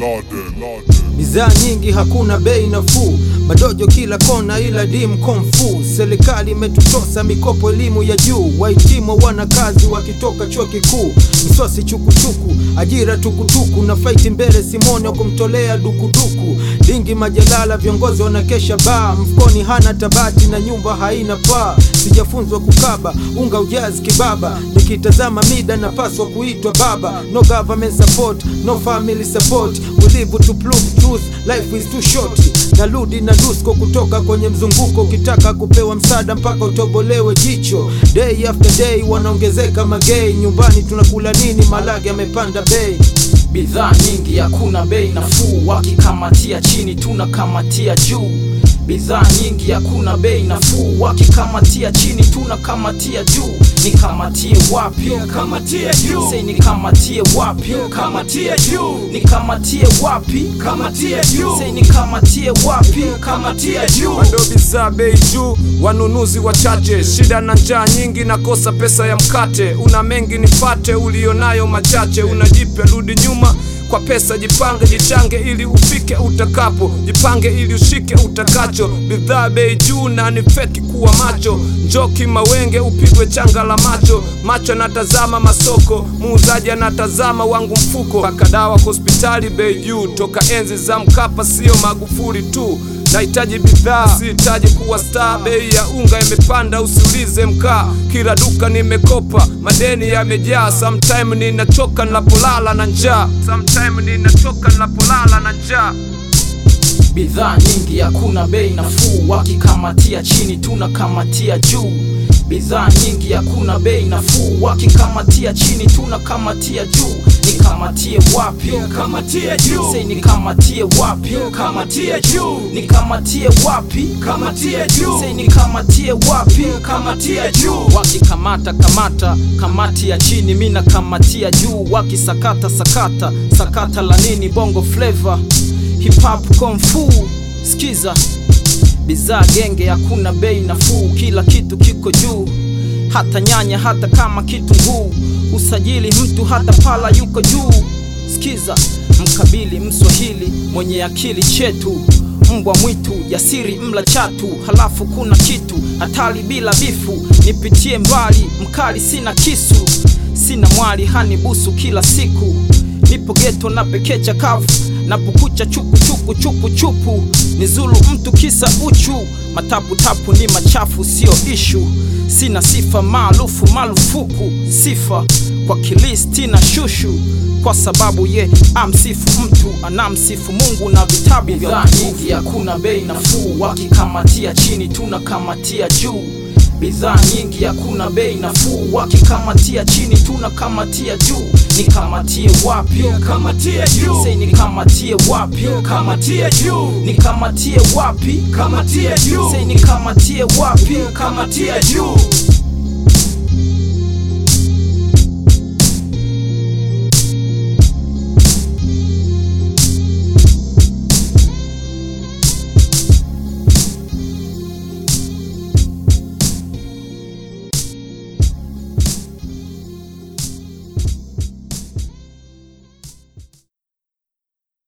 Bidhaa nyingi hakuna bei nafuu, madojo kila kona ila dim konfu. Serikali imetutosa mikopo elimu ya juu, wahitimu wana kazi wakitoka chuo kikuu. Msosi chukuchuku, ajira tukutuku, na fight mbele Simone wa kumtolea dukuduku. Dingi majalala, viongozi wanakesha baa, mfukoni hana tabati na nyumba haina paa. Sijafunzwa kukaba, unga ujazi kibaba, nikitazama mida na paswa kuitwa baba. No government support, no family support, we live to prove truth, life is too short. Narudi na dusko kutoka kwenye mzunguko, kitaka kupewa msaada mpaka utobolewe jicho. Day after day wanaongezeka magei, nyumbani tunakula nini, malagi yamepanda bei. Bidhaa nyingi hakuna bei nafuu, wakikamatia chini tunakamatia juu. Bidhaa nyingi hakuna bei nafuu, wakikamatia chini tunakamatia juu. Nikamatie wapi? Kamatie juu. Say nikamatie wapi? Kamatie juu. Nikamatie wapi? Kamatie juu. Say nikamatie wapi? Kamatie juu. Bado bidhaa bei juu, wanunuzi wachache, shida na njaa nyingi, nakosa pesa ya mkate. Una mengi nipate, ulionayo machache, unajipe rudi nyuma. Kwa pesa jipange, jichange ili ufike utakapo, jipange ili ushike utakacho. Bidhaa bei juu na ni feki kuwa macho, njoki mawenge upigwe changa la macho. Macho natazama masoko, muuzaji anatazama wangu mfuko. Paka dawa kwa hospitali bei juu, toka enzi za Mkapa sio Magufuli tu. Nahitaji bidhaa, sihitaji kuwa star. Bei ya unga imepanda, usiulize mkaa. Kila duka nimekopa, madeni yamejaa. Sometime ninachoka ninapolala na njaa. Bidhaa nyingi hakuna bei nafuu, wakikamatia chini tunakamatia juu. Bidhaa nyingi hakuna bei nafuu, wakikamatia chini tunakamatia juu. Nikamatie wapi? Kamatie juu. Say nikamatie wapi? Kamatie juu. Nikamatie wapi? Kamatie juu. Say nikamatie wapi? Kamatie juu. Wakikamata kamata, kamati ya chini mina kamatia juu. Wakisakata sakata, sakata la nini? Bongo flavor, hip hop kung fu. Skiza bidhaa genge hakuna bei nafuu, kila kitu kiko juu. Hata nyanya, hata kama kitunguu, usajili mtu hata pala yuko juu. Skiza mkabili mswahili mwenye akili chetu, mbwa mwitu jasiri mla chatu. Halafu kuna kitu hatari bila bifu, nipitie mbali mkali sina kisu. Sina mwali hanibusu kila siku, nipo geto na pekecha kavu, napukucha chuku chuku chuku chupu. Nizulu mtu kisa uchu, matapu tapu ni machafu sio ishu. Sina sifa maarufu marufuku, sifa kwa kilisti na shushu. Kwa sababu ye amsifu mtu, anamsifu Mungu na vitabu vya Bidhaa nyingi hakuna bei nafuu, wakikamatia chini tunakamatia juu. Bidhaa nyingi hakuna bei nafuu, wakikamatia chini tunakamatia juu. Nikamatie wapi? Kamatie juu. Say nikamatie wapi? Kamatie juu. Nikamatie wapi? Kamatie juu. Say nikamatie wapi? Kamatie juu.